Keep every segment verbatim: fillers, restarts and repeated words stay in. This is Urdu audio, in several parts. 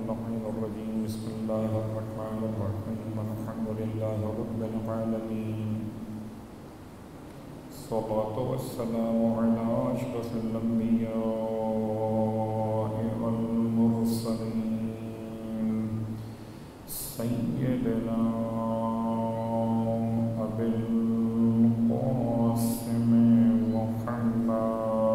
اللعين الرجيم بسم الله الرحمن الرحيم الحمد لله رب العالمين الصلاة والسلام على أشرف الأنبياء والمرسلين سيدنا أبي القاسم محمد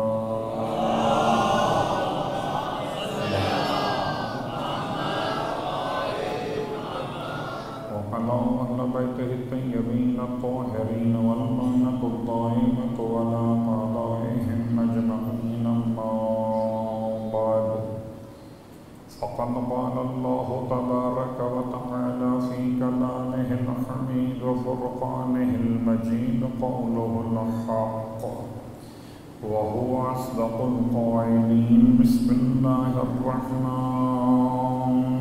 وعلى أهل بيته الطيبين الطاهرين واللعنة الدائمة على أعدائهم أجمعين أما بعد فقد قال الله تبارك وتعالى في كلامه الحميد وفرقانه المجيد قوله الحق وهو أصدق القائلين بسم الله الرحمن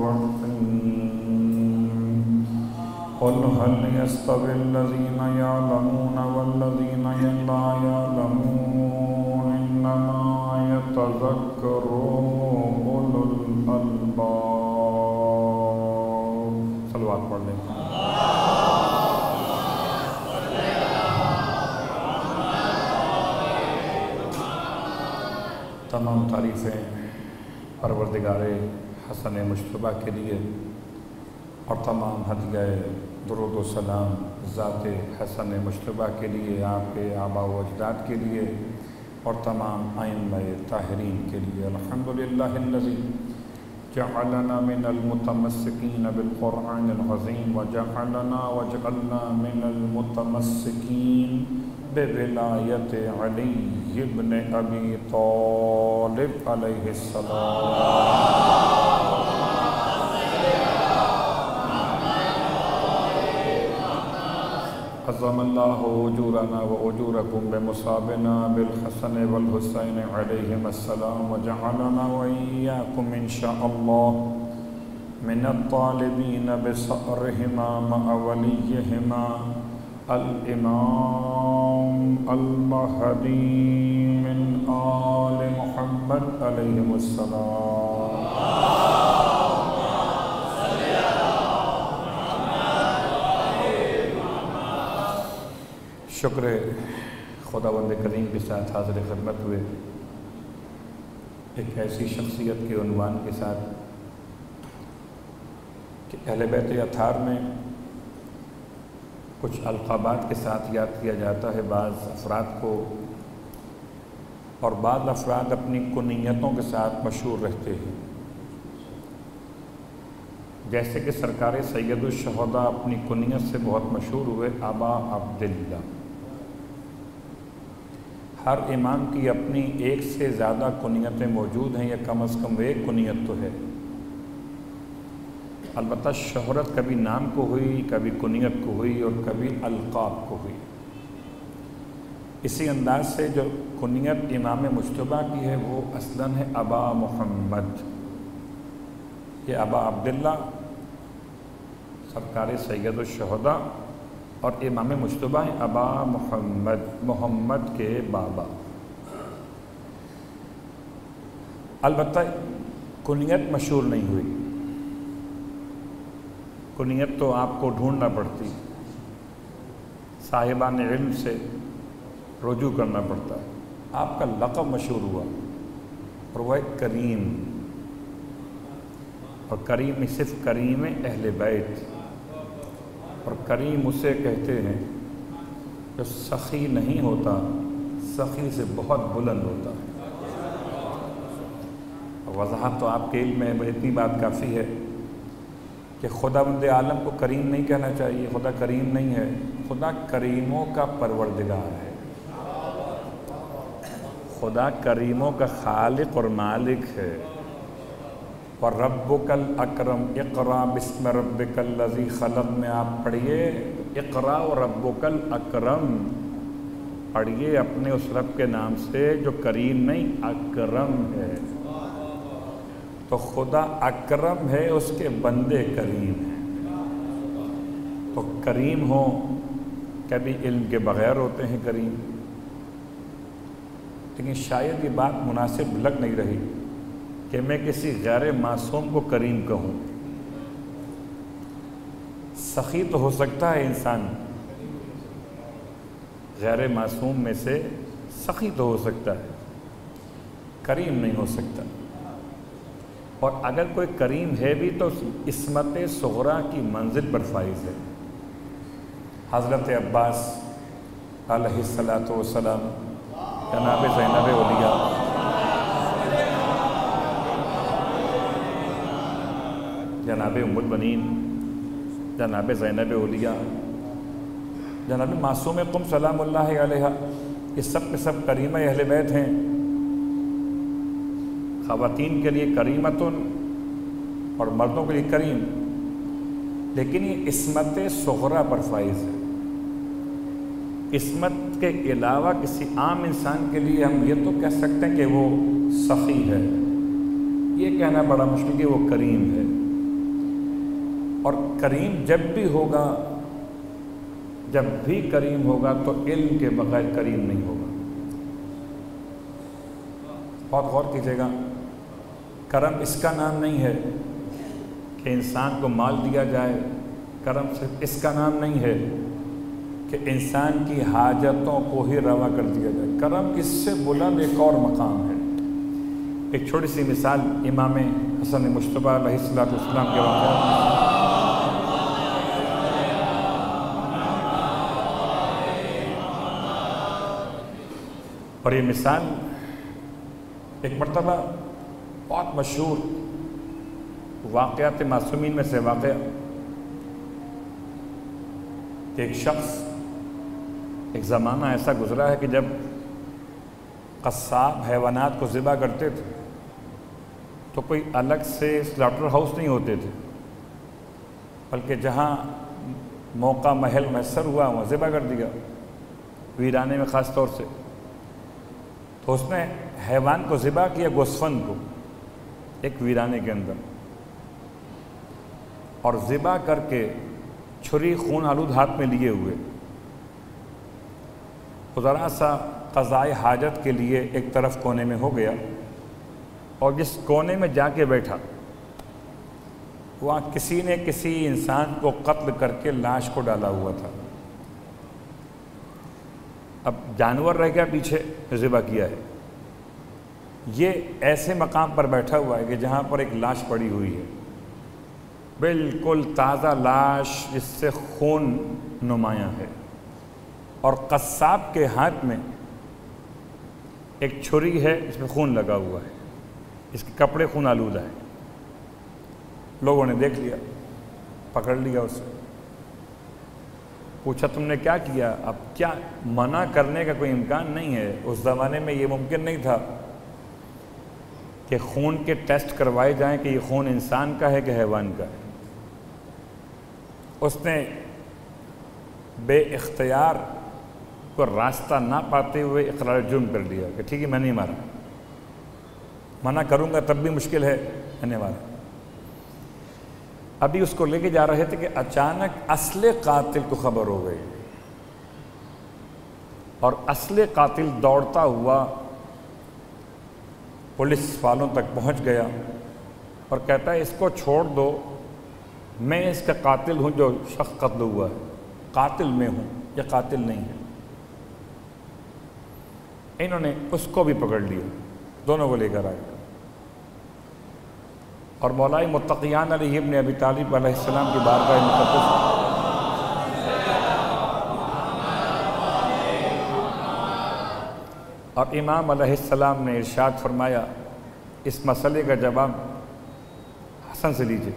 الرحيم قل هل يستوي الذين يعلمون والذين لا يعلمون إنما يتذكر أولو الألباب صلوات پڑھ لیں تمام تعریفیں پروردگار حسن مجتبیٰ کے لیے اور تمام ہدیہ درود و سلام ذات حسن مجتبیٰ کے لیے، آپ کے آباء و اجداد کے لیے اور تمام ائمہ طاہرین کے لیے۔ الحمدللہ الذی جعلنا من المتمسکین بالقرآن العظیم وجعلنا وجعلنا من المتمسکین بولایت علی ابن ابی طالب علیہ السلام۔ عظم اللہ اجورنا و اجورکم بمصابنا بالحسن والحسین علیہم السلام وجعلنا وإیاکم انشاءاللہ من الطالبین بصأرہما مع ولیہما الامام المہدی من آل محمد علیہم السلام۔ شکر خداوند کریم کے ساتھ حاضر خدمت ہوئے ایک ایسی شخصیت کے عنوان کے ساتھ کہ اہل بیت اطہار میں کچھ القابات کے ساتھ یاد کیا جاتا ہے بعض افراد کو، اور بعض افراد اپنی کنیتوں کے ساتھ مشہور رہتے ہیں، جیسے کہ سرکار سید الشہداء اپنی کنیت سے بہت مشہور ہوئے، ابا عبداللہ۔ ہر امام کی اپنی ایک سے زیادہ کنیتیں موجود ہیں، یا کم از کم ایک کنیت تو ہے، البتہ شہرت کبھی نام کو ہوئی، کبھی کنیت کو ہوئی، اور کبھی القاب کو ہوئی۔ اسی انداز سے جو کنیت امام مجتبیٰ کی ہے وہ اصلاً ہے ابا محمد، یہ ابا عبداللہ سرکار سید الشہداء اور امام مجتبیٰ ہیں ابا محمد، محمد کے بابا۔ البتہ کنیت مشہور نہیں ہوئی، کنیت تو آپ کو ڈھونڈنا پڑتی، صاحبان علم سے رجوع کرنا پڑتا ہے۔ آپ کا لقب مشہور ہوا اور وہ ہے کریم، اور کریم صرف کریم اہل بیت، اور کریم اسے کہتے ہیں جو سخی نہیں ہوتا، سخی سے بہت بلند ہوتا ہے۔ وضاحت تو آپ کے علم میں اتنی بات کافی ہے کہ خداوند عالم کو کریم نہیں کہنا چاہیے، خدا کریم نہیں ہے، خدا کریموں کا پروردگار ہے، خدا کریموں کا خالق اور مالک ہے۔ وَرَبُّكَ الْأَكْرَمُ اقرأ بِاسْمِ رَبِّكَ الَّذِي خَلَقَ میں آپ پڑھیے اقرأ وَرَبُّكَ الْأَكْرَمُ، پڑھیے اپنے اس رب کے نام سے جو کریم نہیں اکرم ہے۔ تو خدا اکرم ہے، اس کے بندے کریم ہیں۔ تو کریم ہوں، کبھی علم کے بغیر ہوتے ہیں کریم، لیکن شاید یہ بات مناسب لگ نہیں رہی کہ میں کسی غیر معصوم کو کریم کہوں؟ سخی تو ہو سکتا ہے انسان، غیر معصوم میں سے سخی تو ہو سکتا ہے، کریم نہیں ہو سکتا۔ اور اگر کوئی کریم ہے بھی تو عصمت صغریٰ کی منزل پر فائز ہے۔ حضرت عباس علیہ الصلاۃ والسلام جناب زینب اولیاء جناب ام البنین جناب زینب اولیاء جناب معصوم قم سلام اللہ علیہ، یہ سب کے سب کریمہ اہل بیت ہیں۔ خواتین کے لیے کریمتن اور مردوں کے لیے کریم، لیکن یہ عصمت صغریٰ پر فائز ہے۔ عصمت کے علاوہ کسی عام انسان کے لیے ہم یہ تو کہہ سکتے ہیں کہ وہ سخی ہے، یہ کہنا بڑا مشکل کہ وہ کریم ہے۔ اور کریم جب بھی ہوگا جب بھی کریم ہوگا تو علم کے بغیر کریم نہیں ہوگا۔ بہت غور کیجیے گا، کرم اس کا نام نہیں ہے کہ انسان کو مال دیا جائے، کرم صرف اس کا نام نہیں ہے کہ انسان کی حاجتوں کو ہی روا کر دیا جائے، کرم اس سے بلند ایک اور مقام ہے۔ ایک چھوٹی سی مثال امام حسن مجتبیٰ علیہ السلام کے واقعہ، اور یہ مثال ایک مرتبہ بہت مشہور واقعات معصومین میں سے واقعہ کہ ایک شخص، ایک زمانہ ایسا گزرا ہے کہ جب قصاب حیوانات کو ذبح کرتے تھے تو کوئی الگ سے سلاٹر ہاؤس نہیں ہوتے تھے، بلکہ جہاں موقع محل میسر ہوا وہاں ذبح کر دیا، ویرانے میں خاص طور سے۔ تو اس نے حیوان کو ذبح کیا، گوسفند کو، ایک ویرانے کے اندر، اور ذبح کر کے چھری خون آلود ہاتھ میں لیے ہوئے ذرا سا قضائے حاجت کے لیے ایک طرف کونے میں ہو گیا، اور جس کونے میں جا کے بیٹھا وہاں کسی نے کسی انسان کو قتل کر کے لاش کو ڈالا ہوا تھا۔ اب جانور رہ گیا پیچھے، ذبح کیا ہے، یہ ایسے مقام پر بیٹھا ہوا ہے کہ جہاں پر ایک لاش پڑی ہوئی ہے، بالکل تازہ لاش جس سے خون نمایاں ہے، اور قصاب کے ہاتھ میں ایک چھری ہے اس میں خون لگا ہوا ہے، اس کے کپڑے خون آلودہ ہے۔ لوگوں نے دیکھ لیا، پکڑ لیا اسے، پوچھا تم نے کیا کیا؟ اب کیا منع کرنے کا کوئی امکان نہیں ہے، اس زمانے میں یہ ممکن نہیں تھا کہ خون کے ٹیسٹ کروائے جائیں کہ یہ خون انسان کا ہے کہ حیوان کا ہے۔ اس نے بے اختیار کو راستہ نہ پاتے ہوئے اقرار جرم کر لیا کہ ٹھیک ہے میں نہیں مارا، منع کروں گا تب بھی مشکل ہے، میں نے مارا۔ ابھی اس کو لے کے جا رہے تھے کہ اچانک اصل قاتل کو خبر ہو گئی، اور اصل قاتل دوڑتا ہوا پولیس والوں تک پہنچ گیا اور کہتا ہے اس کو چھوڑ دو، میں اس کا قاتل ہوں، جو شخص قتل ہوا ہے قاتل میں ہوں، یہ قاتل نہیں ہے۔ انہوں نے اس کو بھی پکڑ لیا، دونوں کو لے کر آئے، اور مولا متقیان علی ابن ابی طالب علیہ السلام کی بارگاہ مقدس اور امام علیہ السلام نے ارشاد فرمایا اس مسئلے کا جواب حسن سے لیجیے۔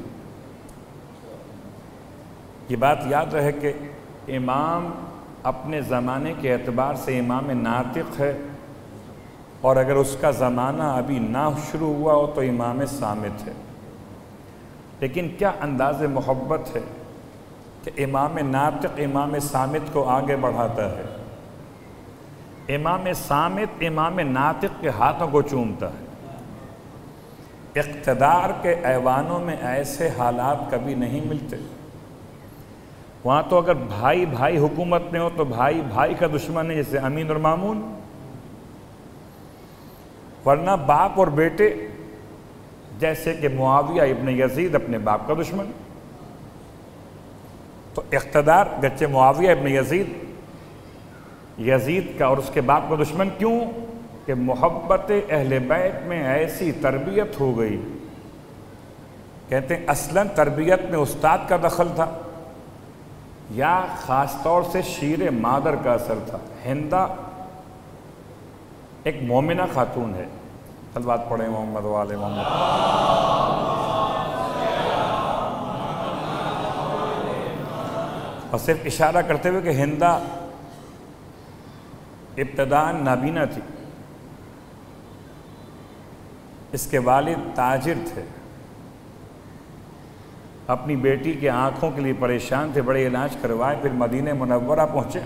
یہ بات یاد رہے کہ امام اپنے زمانے کے اعتبار سے امام ناطق ہے، اور اگر اس کا زمانہ ابھی نہ شروع ہوا ہو تو امام صامت ہے، لیکن کیا انداز محبت ہے کہ امام ناطق امام صامت کو آگے بڑھاتا ہے، امام صامت امام ناطق کے ہاتھوں کو چومتا ہے۔ اقتدار کے ایوانوں میں ایسے حالات کبھی نہیں ملتے، وہاں تو اگر بھائی بھائی حکومت میں ہو تو بھائی بھائی کا دشمن ہے، جیسے امین اور مامون، ورنہ باپ اور بیٹے جیسے کہ معاویہ ابن یزید اپنے باپ کا دشمن. تو اقتدار گرچہ معاویہ ابن یزید یزید کا اور اس کے باپ کا دشمن کیوں؟ کہ محبت اہل بیت میں ایسی تربیت ہو گئی. کہتے ہیں اصلاً تربیت میں استاد کا دخل تھا یا خاص طور سے شیر مادر کا اثر تھا. ہندا ایک مومنہ خاتون ہے. صلوات پڑھیں محمد و آل محمد. اور صرف اشارہ کرتے ہوئے کہ ہندا ابتداء نابینا تھی. اس کے والد تاجر تھے. اپنی بیٹی کے آنکھوں کے لیے پریشان تھے, بڑے علاج کروائے, پھر مدینہ منورہ پہنچے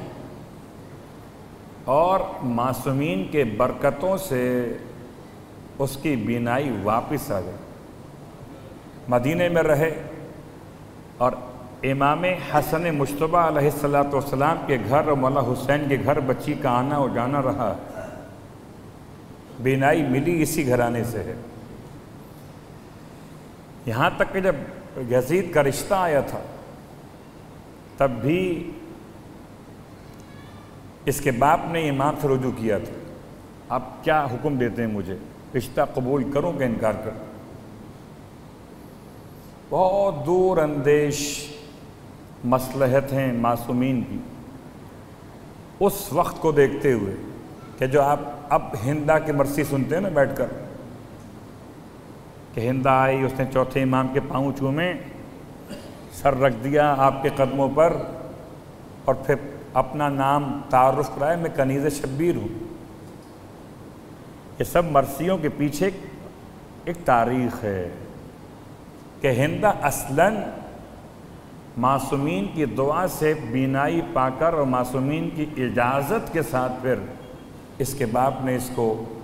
اور معصومین کے برکتوں سے اس کی بینائی واپس آ گئی. مدینہ میں رہے اور امام حسن مجتبی علیہ الصلوۃ والسلام کے گھر اور مولا حسین کے گھر بچی کا آنا اور جانا رہا. بینائی ملی اسی گھرانے سے ہے. یہاں تک کہ جب یزید کا رشتہ آیا تھا تب بھی اس کے باپ نے امام سے رجوع کیا تھا, آپ کیا حکم دیتے ہیں مجھے, رشتہ قبول کروں کہ انکار کروں؟ بہت دور اندیش مصلحت ہیں معصومین کی اس وقت کو دیکھتے ہوئے کہ جو آپ اب ہندا کی مرثی سنتے ہیں نا بیٹھ کر, کہ ہندا آئی, اس نے چوتھے امام کے پاؤں چومے, سر رکھ دیا آپ کے قدموں پر اور پھر اپنا نام تعارف کرائے, میں کنیز شبیر ہوں. یہ سب مرثیوں کے پیچھے ایک تاریخ ہے کہ ہندا اصلاً معصومین کی دعا سے بینائی پا کر اور معصومین کی اجازت کے ساتھ پھر اس کے باپ نے اس کو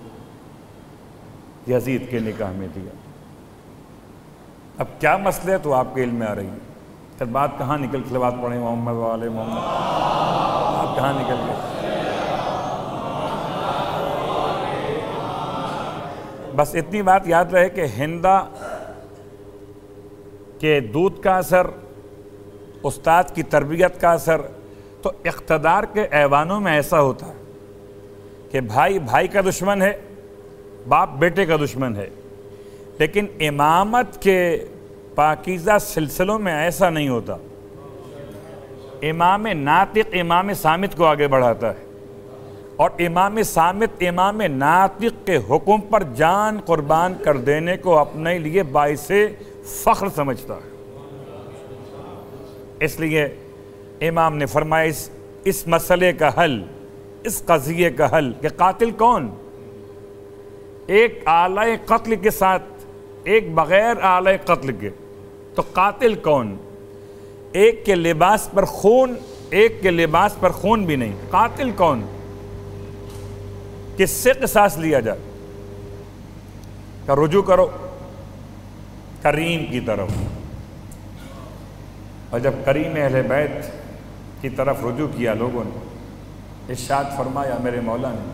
یزید کے نکاح میں دیا. اب کیا مسئلہ ہے تو آپ کے علم میں آ رہی ہے. پھر بات کہاں نکل کے بات پڑھیں محمد و آل محمد, آپ کہاں نکل گئے؟ بس اتنی بات یاد رہے کہ ہندا کے دودھ کا اثر, استاد کی تربیت کا اثر, تو اقتدار کے ایوانوں میں ایسا ہوتا ہے کہ بھائی بھائی کا دشمن ہے, باپ بیٹے کا دشمن ہے, لیکن امامت کے پاکیزہ سلسلوں میں ایسا نہیں ہوتا. امام ناطق امام صامت کو آگے بڑھاتا ہے اور امام صامت امام ناطق کے حکم پر جان قربان کر دینے کو اپنے لیے باعث فخر سمجھتا ہے. اس لیے امام نے فرمایا اس, اس مسئلے کا حل, اس قضیے کا حل کہ قاتل کون, ایک آلہ قتل کے ساتھ ایک بغیر آلہ قتل کے, تو قاتل کون؟ ایک کے لباس پر خون, ایک کے لباس پر خون بھی نہیں, قاتل کون؟ کس سے قصاص لیا جائے؟ کہ رجوع کرو کریم کی طرف. اور جب کریم اہل بیت کی طرف رجوع کیا لوگوں نے, ارشاد فرمایا میرے مولا نے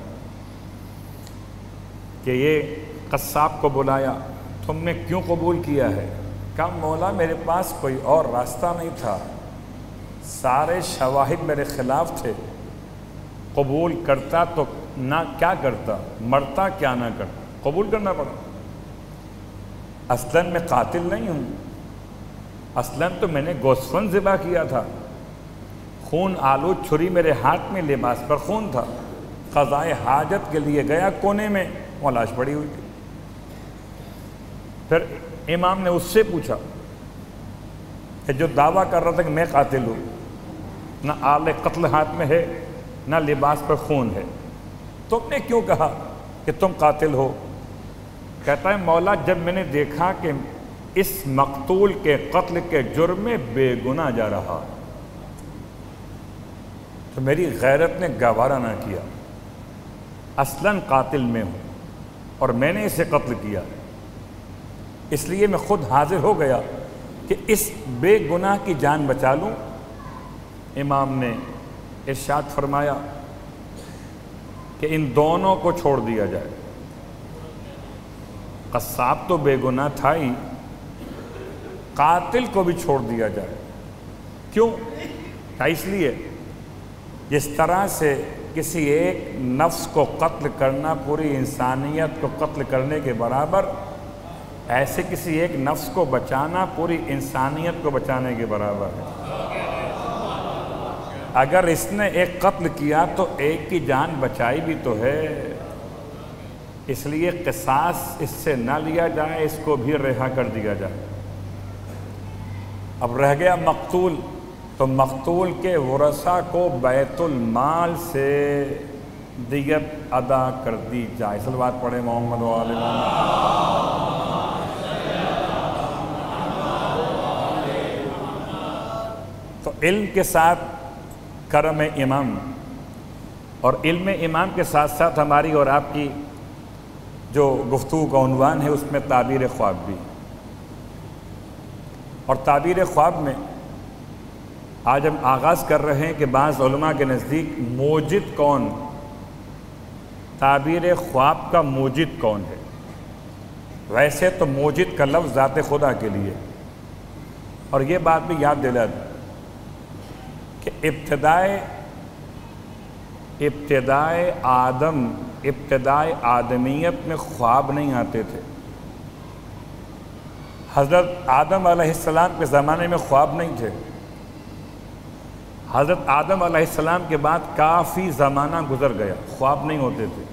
کہ یہ قصاب کو بلایا, تم نے کیوں قبول کیا ہے؟ کہا مولا میرے پاس کوئی اور راستہ نہیں تھا, سارے شواہد میرے خلاف تھے, قبول کرتا تو نہ کیا کرتا, مرتا کیا نہ کرتا, قبول کرنا پڑا. اصلاً میں قاتل نہیں ہوں, اصلاً تو میں نے گوسفند ذبح کیا تھا, خون آلود چھری میرے ہاتھ میں, لباس پر خون تھا, قضائے حاجت کے لیے گیا کونے میں, وہ لاش پڑی ہوئی تھی. پھر امام نے اس سے پوچھا کہ جو دعویٰ کر رہا تھا کہ میں قاتل ہوں, نہ آلے قتل ہاتھ میں ہے نہ لباس پر خون ہے, تم نے کیوں کہا کہ تم قاتل ہو؟ کہتا ہے مولا جب میں نے دیکھا کہ اس مقتول کے قتل کے جرم میں بے گناہ جا رہا تو میری غیرت نے گوارا نہ کیا, اصلاً قاتل میں ہوں اور میں نے اسے قتل کیا, اس لیے میں خود حاضر ہو گیا کہ اس بے گناہ کی جان بچا لوں. امام نے ارشاد فرمایا کہ ان دونوں کو چھوڑ دیا جائے. قصاب تو بے گناہ تھا ہی، قاتل کو بھی چھوڑ دیا جائے؟ کیوں؟ کیا اس لیے جس طرح سے کسی ایک نفس کو قتل کرنا پوری انسانیت کو قتل کرنے کے برابر، ایسے کسی ایک نفس کو بچانا پوری انسانیت کو بچانے کے برابر ہے۔ اگر اس نے ایک قتل کیا تو ایک کی جان بچائی بھی تو ہے، اس لیے قصاص اس سے نہ لیا جائے، اس کو بھی رہا کر دیا جائے۔ اب رہ گیا مقتول، تو مقتول کے ورثاء کو بیت المال سے دیت ادا کر دی جائے۔ صلوات پڑھے محمد و آل محمد۔ تو علم کے ساتھ کرم امام، اور علم امام کے ساتھ ساتھ ہماری اور آپ کی جو گفتگو کا عنوان ہے اس میں تعبیر خواب بھی، اور تعبیر خواب میں آج ہم آغاز کر رہے ہیں کہ بعض علماء کے نزدیک موجد کون، تعبیر خواب کا موجد کون ہے؟ ویسے تو موجد کا لفظ ذات خدا کے لیے، اور یہ بات بھی یاد دلا دیں کہ ابتدائے ابتدائے آدم ابتدائے آدمیت میں خواب نہیں آتے تھے۔ حضرت آدم علیہ السلام کے زمانے میں خواب نہیں تھے۔ حضرت آدم علیہ السلام کے بعد کافی زمانہ گزر گیا، خواب نہیں ہوتے تھے۔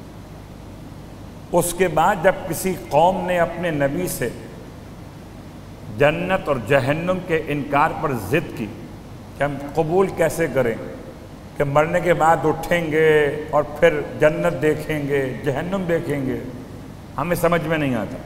اس کے بعد جب کسی قوم نے اپنے نبی سے جنت اور جہنم کے انکار پر ضد کی کہ ہم قبول کیسے کریں کہ مرنے کے بعد اٹھیں گے اور پھر جنت دیکھیں گے، جہنم دیکھیں گے، ہمیں سمجھ میں نہیں آتا،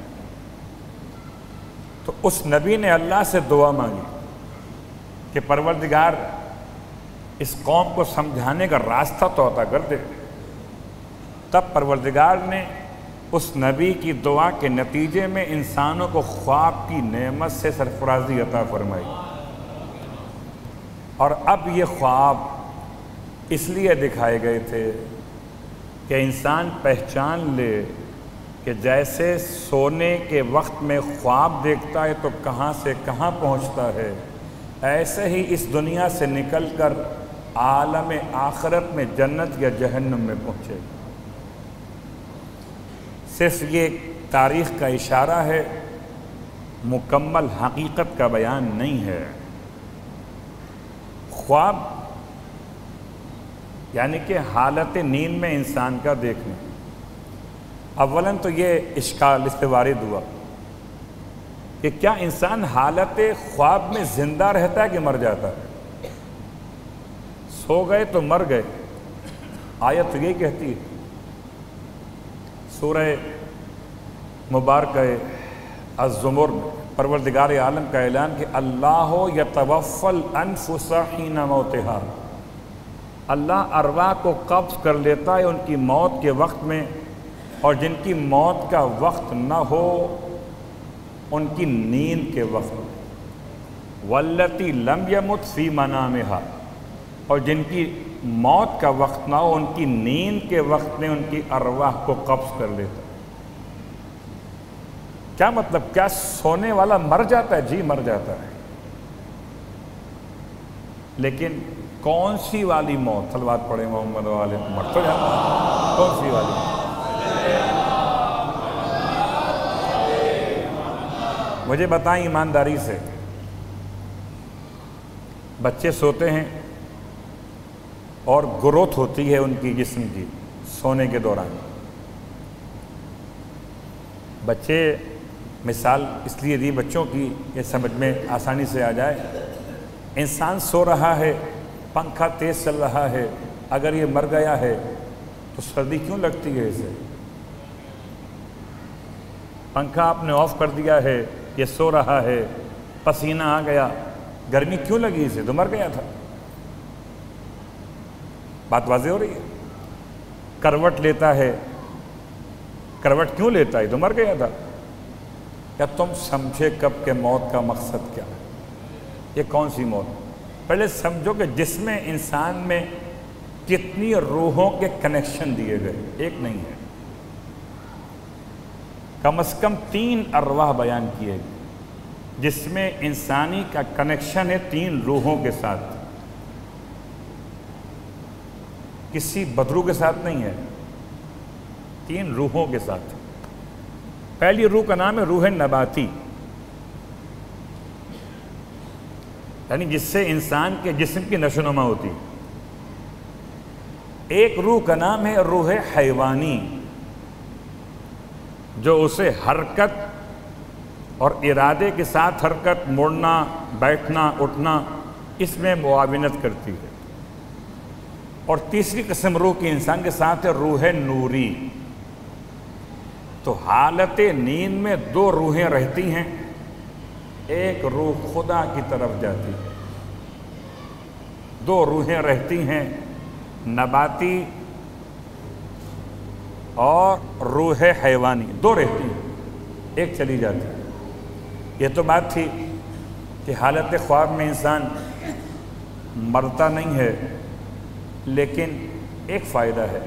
تو اس نبی نے اللہ سے دعا مانگی کہ پروردگار اس قوم کو سمجھانے کا راستہ تو عطا کر دے۔ تب پروردگار نے اس نبی کی دعا کے نتیجے میں انسانوں کو خواب کی نعمت سے سرفرازی عطا فرمائی، اور اب یہ خواب اس لیے دکھائے گئے تھے کہ انسان پہچان لے کہ جیسے سونے کے وقت میں خواب دیکھتا ہے تو کہاں سے کہاں پہنچتا ہے، ایسے ہی اس دنیا سے نکل کر عالم آخرت میں جنت یا جہنم میں پہنچے۔ صرف یہ تاریخ کا اشارہ ہے، مکمل حقیقت کا بیان نہیں ہے۔ خواب یعنی کہ حالت نیند میں انسان کا دیکھنا، اولاً تو یہ اشکال اس سے وارد ہوا کہ کیا انسان حالت خواب میں زندہ رہتا ہے کہ مر جاتا ہے؟ سو گئے تو مر گئے، آیت تو یہی کہتی ہے۔ سورہ مبارکہ الزمر میں پروردگار عالم کا اعلان کہ اللہ یتوفی الانفس حین موتہا، اللہ ارواح کو قبض کر لیتا ہے ان کی موت کے وقت میں، اور جن کی موت کا وقت نہ ہو ان کی نیند کے وقت میں، واللتی لم یمت فی منامہا، اور جن کی موت کا وقت نہ ہو ان کی نیند کے وقت میں ان کی ارواح کو قبض کر لیتا ہے۔ کیا مطلب؟ کیا سونے والا مر جاتا ہے؟ جی مر جاتا ہے، لیکن کون سی والی موت؟ صلوات پڑھے محمد والے، مر تو جاتا ہے، کون سی والی؟ مجھے بتائیں ایمانداری سے، بچے سوتے ہیں اور گروتھ ہوتی ہے ان کی جسم کی سونے کے دوران۔ بچے، مثال اس لیے دی بچوں کی یہ سمجھ میں آسانی سے آ جائے، انسان سو رہا ہے، پنکھا تیز چل رہا ہے، اگر یہ مر گیا ہے تو سردی کیوں لگتی ہے اسے؟ پنکھا آپ نے آف کر دیا ہے، یہ سو رہا ہے، پسینہ آ گیا، گرمی کیوں لگی اسے؟ تو مر گیا تھا۔ بات واضح ہو رہی ہے؟ کروٹ لیتا ہے، کروٹ کیوں لیتا ہے؟ تو مر گیا تھا۔ کیا تم سمجھے کب کہ موت کا مقصد کیا ہے؟ یہ کون سی موت؟ پہلے سمجھو کہ جسم انسان میں کتنی روحوں کے کنیکشن دیے گئے، ایک نہیں ہے۔ کم از کم تین ارواح بیان کیے گئے جس میں انسانی کا کنیکشن ہے تین روحوں کے ساتھ، کسی بدرو کے ساتھ نہیں ہے، تین روحوں کے ساتھ۔ پہلی روح کا نام ہے روح نباتی، یعنی جس سے انسان کے جسم کی نشو و نما ہوتی۔ ایک روح کا نام ہے روح حیوانی، جو اسے حرکت اور ارادے کے ساتھ حرکت، مڑنا، بیٹھنا، اٹھنا، اس میں معاونت کرتی ہے۔ اور تیسری قسم روح کی انسان کے ساتھ ہے روح نوری۔ تو حالت نیند میں دو روحیں رہتی ہیں، ایک روح خدا کی طرف جاتی ہے، دو روحیں رہتی ہیں، نباتی اور روح حیوانی، دو رہتی ہیں، ایک چلی جاتی ہے۔ یہ تو بات تھی کہ حالت خواب میں انسان مرتا نہیں ہے، لیکن ایک فائدہ ہے۔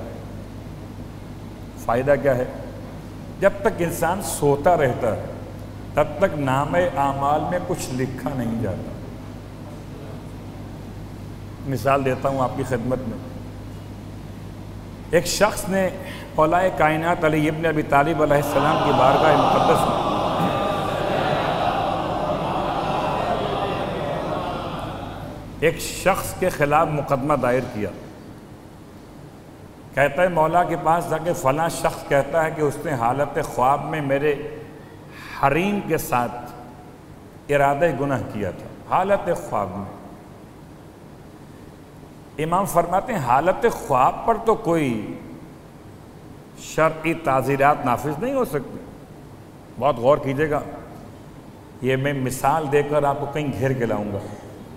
فائدہ کیا ہے؟ جب تک انسان سوتا رہتا ہے تب تک نامہ اعمال میں کچھ لکھا نہیں جاتا۔ مثال دیتا ہوں آپ کی خدمت میں۔ ایک شخص نے مولا کائنات علی ابن ابی طالب علیہ السلام کی بارگاہ مقدس میں ایک شخص کے خلاف مقدمہ دائر کیا۔ کہتا ہے مولا کے پاس جا کے فلاں شخص کہتا ہے کہ اس نے حالت خواب میں میرے حریم کے ساتھ ارادہ گناہ کیا تھا، حالت خواب میں۔ امام فرماتے ہیں حالت خواب پر تو کوئی شرعی تعزیرات نافذ نہیں ہو سکتی۔ بہت غور کیجئے گا، یہ میں مثال دے کر آپ کو کہیں گھیر کے لاؤں گا۔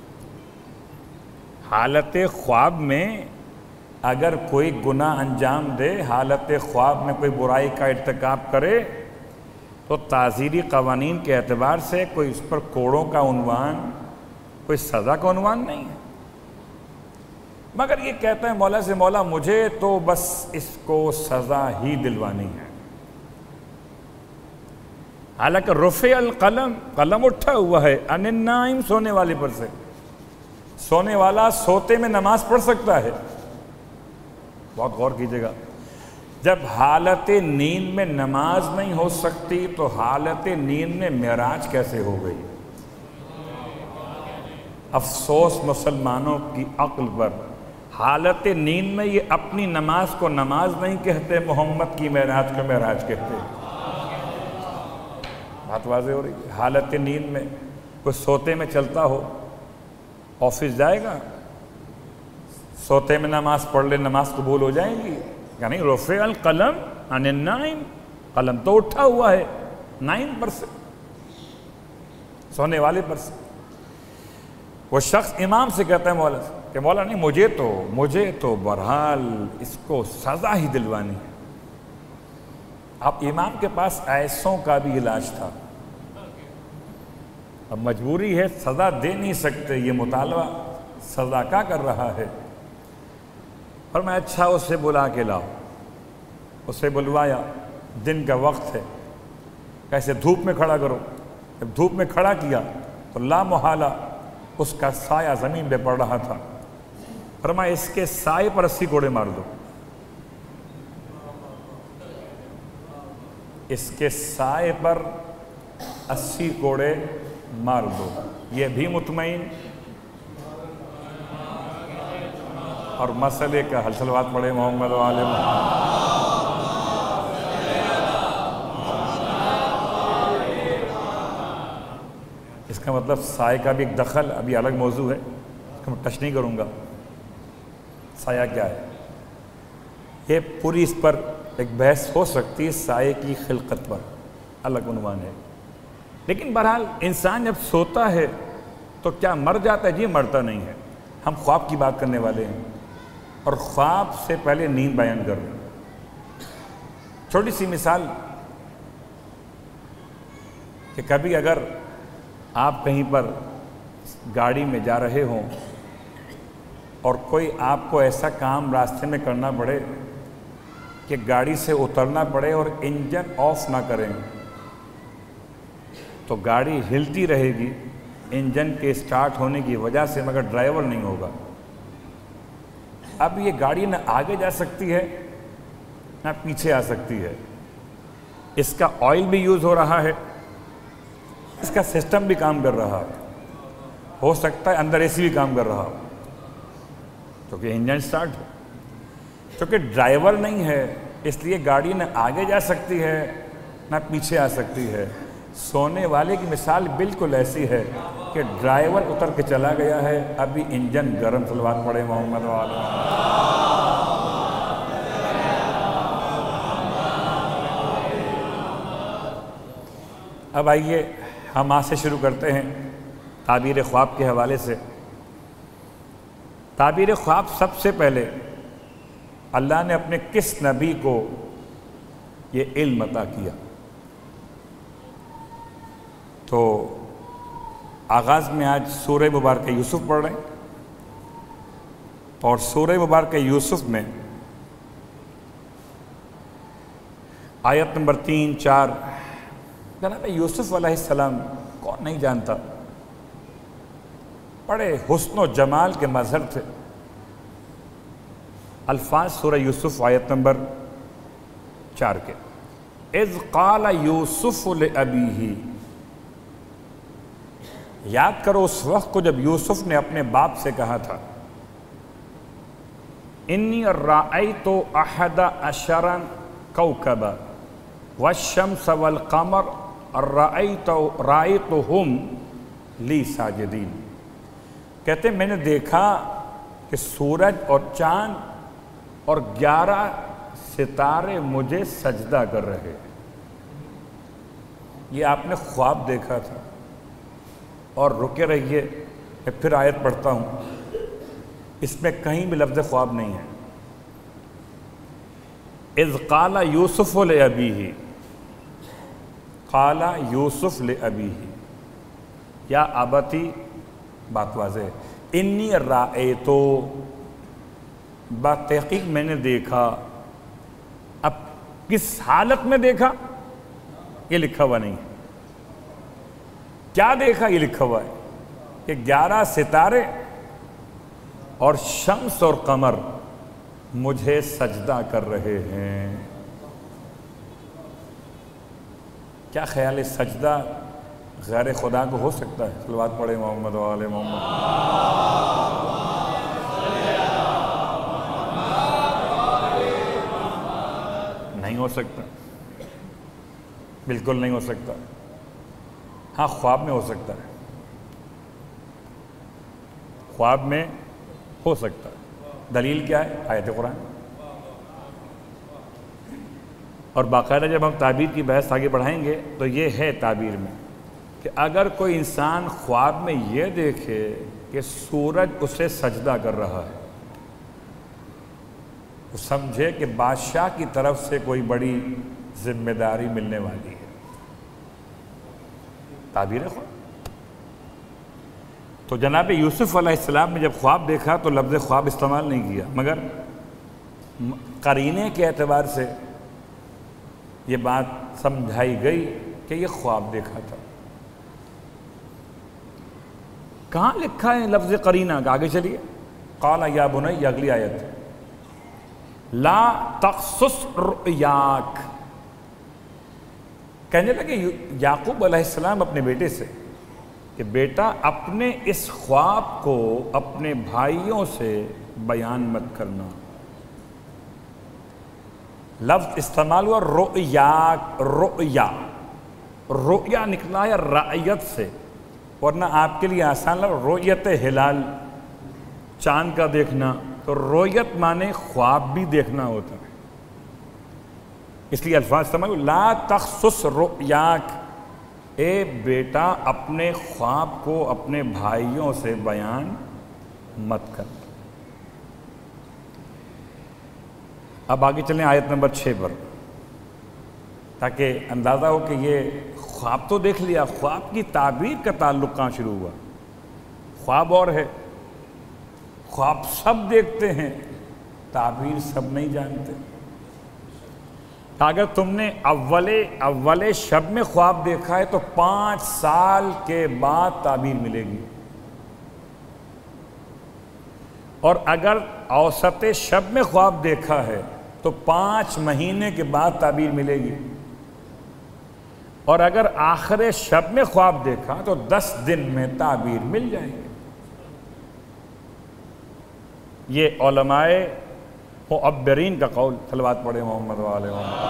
حالت خواب میں اگر کوئی گناہ انجام دے، حالت خواب میں کوئی برائی کا ارتکاب کرے، تو تعزیری قوانین کے اعتبار سے کوئی اس پر کوڑوں کا عنوان، کوئی سزا کا عنوان نہیں ہے۔ مگر یہ کہتا ہے مولا سے مولا مجھے تو بس اس کو سزا ہی دلوانی ہے۔ حالانکہ رفع القلم، قلم اٹھا ہوا ہے، عن النائم، سونے والے پر سے۔ سونے والا سوتے میں نماز پڑھ سکتا ہے۔ بہت غور کیجئے گا، جب حالت نیند میں نماز نہیں ہو سکتی تو حالت نیند میں معراج کیسے ہو گئی؟ افسوس مسلمانوں کی عقل پر، حالت نیند میں یہ اپنی نماز کو نماز نہیں کہتے، محمد کی معراج کو معراج کہتے۔ بات واضح ہو رہی ہے۔ حالت نیند میں کوئی سوتے میں چلتا ہو، آفس جائے گا، سوتے میں نماز پڑھ لے، نماز قبول ہو جائے گی؟ یعنی رفع القلم عن النائم، قلم تو اٹھا ہوا ہے نائم پر سے، سونے والے پر سے۔ وہ شخص امام سے کہتا ہے مولا سے کہ مولا نہیں، مجھے تو مجھے تو بہرحال اس کو سزا ہی دلوانی ہے۔ اب امام کے پاس ایسوں کا بھی علاج تھا، اب مجبوری ہے، سزا دے نہیں سکتے، یہ مطالبہ سزا کا کر رہا ہے۔ اور میں اچھا اسے بلا کے لاؤ۔ اسے بلوایا، دن کا وقت ہے، کیسے دھوپ میں کھڑا کرو۔ جب دھوپ میں کھڑا کیا تو لا محالہ اس کا سایہ زمین پہ پڑ رہا تھا۔ فرمایا اس کے سائے پر اسی کوڑے مار دو، اس کے سائے پر اسی کوڑے مار دو۔ یہ بھی مطمئن اور مسئلے کا حل۔ صلوات پڑھے محمد و آل محمد۔ اس کا مطلب سائے کا بھی ایک دخل ابھی الگ موضوع ہے، اس کو میں ٹچ نہیں کروں گا۔ سایہ کیا ہے یہ پوری اس پر ایک بحث ہو سکتی ہے، سائے کی خلقت پر الگ عنوان ہے۔ لیکن بہرحال انسان جب سوتا ہے تو کیا مر جاتا ہے؟ جی مرتا نہیں ہے۔ ہم خواب کی بات کرنے والے ہیں اور خواب سے پہلے نیند بیان کر رہے ہیں۔ چھوٹی سی مثال کہ کبھی اگر آپ کہیں پر گاڑی میں جا رہے ہوں اور کوئی آپ کو ایسا کام راستے میں کرنا پڑے کہ گاڑی سے اترنا پڑے اور انجن آف نہ کریں تو گاڑی ہلتی رہے گی انجن کے سٹارٹ ہونے کی وجہ سے، مگر ڈرائیور نہیں ہوگا۔ اب یہ گاڑی نہ آگے جا سکتی ہے نہ پیچھے آ سکتی ہے، اس کا آئل بھی یوز ہو رہا ہے، اس کا سسٹم بھی کام کر رہا ہے، ہو سکتا ہے اندر اے سی بھی کام کر رہا ہو کیونکہ انجن سٹارٹ ہے۔ کیونکہ ڈرائیور نہیں ہے اس لیے گاڑی نہ آگے جا سکتی ہے نہ پیچھے آ سکتی ہے۔ سونے والے کی مثال بالکل ایسی ہے کہ ڈرائیور اتر کے چلا گیا ہے، ابھی انجن گرم۔ صلوات پڑھے محمد وعلیہ۔ اب آئیے ہم آج سے شروع کرتے ہیں تعبیر خواب کے حوالے سے۔ تعبیر خواب سب سے پہلے اللہ نے اپنے کس نبی کو یہ علم عطا کیا؟ تو آغاز میں آج سورہ مبارکہ یوسف پڑھ رہے ہیں، اور سورہ مبارکہ یوسف میں آیت نمبر تین چار، جناب یوسف علیہ السلام کون نہیں جانتا، بڑے حسن و جمال کے مظہر تھے۔ الفاظ سورہ یوسف آیت نمبر چار کے، اذ قال یوسف لأبیہ، یاد کرو اس وقت کو جب یوسف نے اپنے باپ سے کہا تھا، انی رأیت احد عشر کوکبا والشمس والقمر رأیت رأیتہم لی ساجدین، کہتے ہیں میں نے دیکھا کہ سورج اور چاند اور گیارہ ستارے مجھے سجدہ کر رہے۔ یہ آپ نے خواب دیکھا تھا، اور رکے رہیے میں پھر آیت پڑھتا ہوں، اس میں کہیں بھی لفظ خواب نہیں ہے۔ اذ قال یوسف لأبیہ، قال یوسف لأبیہ، یا ابتی، بات واضح ہے، انی رأیتو، بات تحقیق میں نے دیکھا۔ اب کس حالت میں دیکھا یہ لکھا ہوا نہیں ہے، کیا دیکھا یہ لکھا ہوا ہے کہ گیارہ ستارے اور شمس اور قمر مجھے سجدہ کر رہے ہیں۔ کیا خیال ہے سجدہ غیر خدا کو ہو سکتا ہے؟ صلوات پڑھے محمد وآل محمد۔ نہیں ہو سکتا، بالکل نہیں ہو سکتا۔ ہاں خواب میں ہو سکتا ہے، خواب میں ہو سکتا ہے۔ دلیل کیا ہے؟ آیت قرآن۔ اور باقاعدہ جب ہم تعبیر کی بحث آگے بڑھائیں گے تو یہ ہے تعبیر میں کہ اگر کوئی انسان خواب میں یہ دیکھے کہ سورج اسے سجدہ کر رہا ہے، تو سمجھے کہ بادشاہ کی طرف سے کوئی بڑی ذمہ داری ملنے والی ہے۔ تعبیر خواب۔ تو جناب یوسف علیہ السلام نے جب خواب دیکھا تو لفظ خواب استعمال نہیں کیا، مگر قرینے کے اعتبار سے یہ بات سمجھائی گئی کہ یہ خواب دیکھا تھا۔ کہاں لکھا ہے لفظ قرینہ؟ آگے چلیے، قال یا بنی، اگلی آیت، لا تقصص رؤیاک، کہنے لگے یعقوب علیہ السلام اپنے بیٹے سے کہ بیٹا اپنے اس خواب کو اپنے بھائیوں سے بیان مت کرنا۔ لفظ استعمال ہوا رؤیاک، رؤیا، رؤیا نکلا ہے رعیت سے، ورنہ آپ کے لیے آسان لفظ رؤیت ہلال، چاند کا دیکھنا، تو رؤیت مانے خواب بھی دیکھنا ہوتا ہے، اس لیے الفاظ استعمال ہوا لا تخصص رؤیاک، اے بیٹا اپنے خواب کو اپنے بھائیوں سے بیان مت کر۔ اب آگے چلیں آیت نمبر چھ پر، تاکہ اندازہ ہو کہ یہ خواب تو دیکھ لیا، خواب کی تعبیر کا تعلق کہاں شروع ہوا؟ خواب اور ہے، خواب سب دیکھتے ہیں، تعبیر سب نہیں جانتے۔ اگر تم نے اولے اولے شب میں خواب دیکھا ہے تو پانچ سال کے بعد تعبیر ملے گی، اور اگر اوسط شب میں خواب دیکھا ہے تو پانچ مہینے کے بعد تعبیر ملے گی، اور اگر آخر شب میں خواب دیکھا تو دس دن میں تعبیر مل جائے گی۔ یہ علماء معبرین کا قول۔ صلوات پڑھیں محمد و آل محمد۔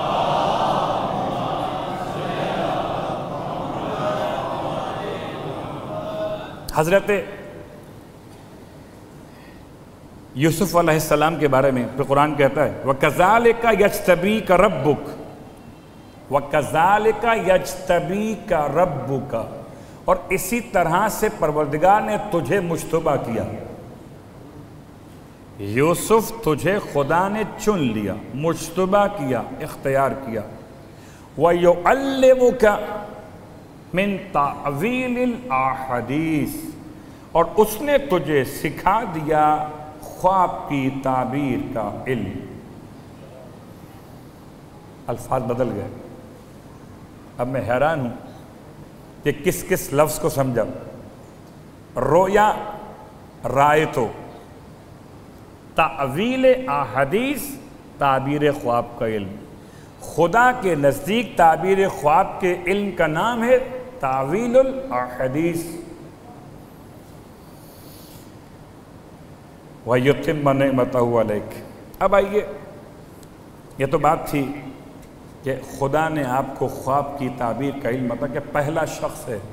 حضرت یوسف علیہ السلام کے بارے میں پھر قرآن کہتا ہے وَكَذَلِكَ يَجْتَبِيكَ رَبُّكَ وَكَذَلِكَ يَجْتَبِيكَ رَبُّكَ، اور اسی طرح سے پروردگار نے تجھے مجتبی کیا۔ یوسف تجھے خدا نے چن لیا، مجتبی کیا، اختیار کیا۔ وَيُعَلِّمُكَ مِن تَعْوِيلِ الْأَحَادِيثِ، اور اس نے تجھے سکھا دیا خواب کی تعبیر کا علم۔ الفاظ بدل گئے۔ اب میں حیران ہوں کہ کس کس لفظ کو سمجھا۔ رویا رائتو، تعویل احادیث تعبیر خواب کا علم۔ خدا کے نزدیک تعبیر خواب کے علم کا نام ہے تعویل الاحادیث۔ وَيُتِمَّ نِعْمَتَهُ عَلَيْكَ۔ اب آئیے، یہ تو بات تھی کہ خدا نے آپ کو خواب کی تعبیر کا علم عطا کہ پہلا شخص ہے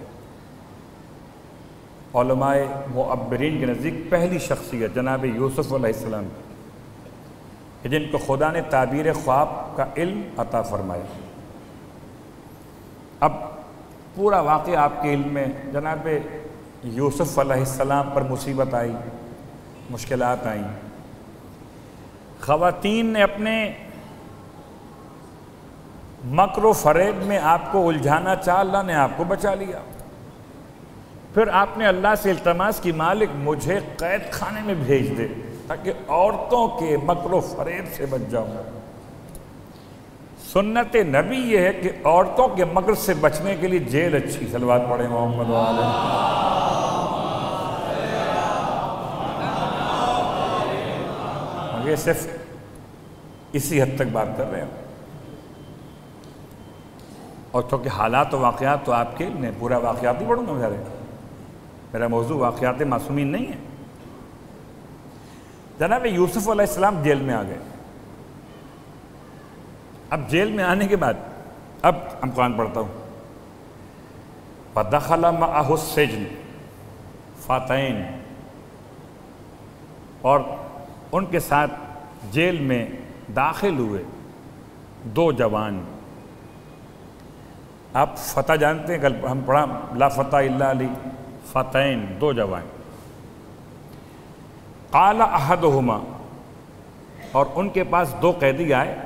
علماء معبرین کے نزدیک پہلی شخصیت جناب یوسف علیہ السلام کہ جن کو خدا نے تعبیر خواب کا علم عطا فرمایا۔ اب پورا واقعہ آپ کے علم میں، جناب یوسف علیہ السلام پر مصیبت آئی، مشکلات آئیں، خواتین نے اپنے مکر و فریب میں آپ کو الجھانا چاہا، اللہ نے آپ کو بچا لیا۔ پھر آپ نے اللہ سے التماس کی مالک مجھے قید خانے میں بھیج دے تاکہ عورتوں کے مکر و فریب سے بچ جاؤں۔ سنت نبی یہ ہے کہ عورتوں کے مکر سے بچنے کے لیے جیل اچھی۔ صلوات پڑھیں محمد و آل محمد۔ یہ صرف اسی حد تک بات کر رہے ہیں، اور چونکہ حالات و واقعات تو آپ کے میں پورا واقعات نہیں پڑھوں گا، میرے میرا موضوع واقعات معصومین نہیں ہے۔ جناب یوسف علیہ السلام جیل میں آ گئے۔ اب جیل میں آنے کے بعد اب ہم قرآن پڑھتا ہوں فَدَخَلَ مَعَهُ السِّجْنَ فَتَيْنِ، اور ان کے ساتھ جیل میں داخل ہوئے دو جوان۔ آپ فتح جانتے ہیں، کل ہم پڑھا لا فتح الا علی، فتحین، دو جوان۔ قال احدہما، اور ان کے پاس دو قیدی آئے،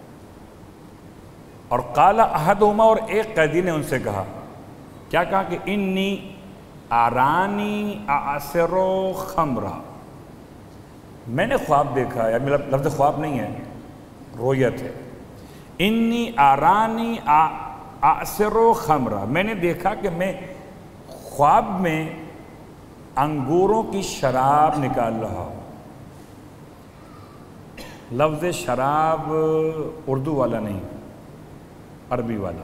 اور قال احدہما، اور ایک قیدی نے ان سے کہا، کیا کہا کہ انی آرانی اعصر خمرہ، میں نے خواب دیکھا ہے، لفظ خواب نہیں ہے، رویت ہے۔ انی آرانی اعصر خمرہ، میں نے دیکھا کہ میں خواب میں انگوروں کی شراب نکال رہا ہوں۔ لفظ شراب اردو والا نہیں، عربی والا۔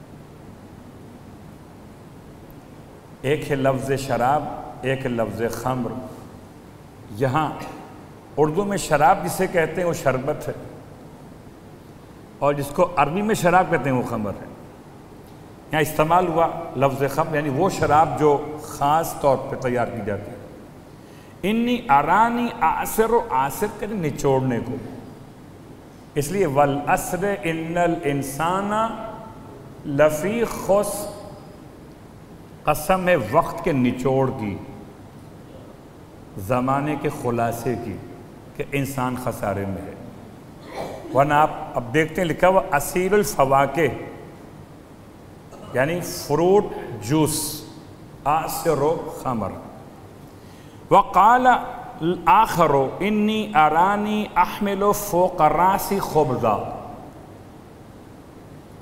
ایک ہے لفظ شراب، ایک ہے لفظ خمر۔ یہاں اردو میں شراب جسے کہتے ہیں وہ شربت ہے، اور جس کو عربی میں شراب کہتے ہیں وہ خمر ہے۔ یہاں استعمال ہوا لفظ خمر، یعنی وہ شراب جو خاص طور پہ تیار کی جاتی ہے۔ انی ارانی اعصر، و عاصر کہتے ہیں نچوڑنے کو، اس لیے والعصر ان الانسان لفی خسر، قسم ہے وقت کے نچوڑ کی، زمانے کے خلاصے کی، کہ انسان خسارے میں ہے۔ ورنہ آپ اب دیکھتے ہیں لکھا ہوا عصیر الفواکہ، یعنی فروٹ جوس، عاصر و خمر۔ وقال الآخر انی ارانی احمل فوق راسی خبزا،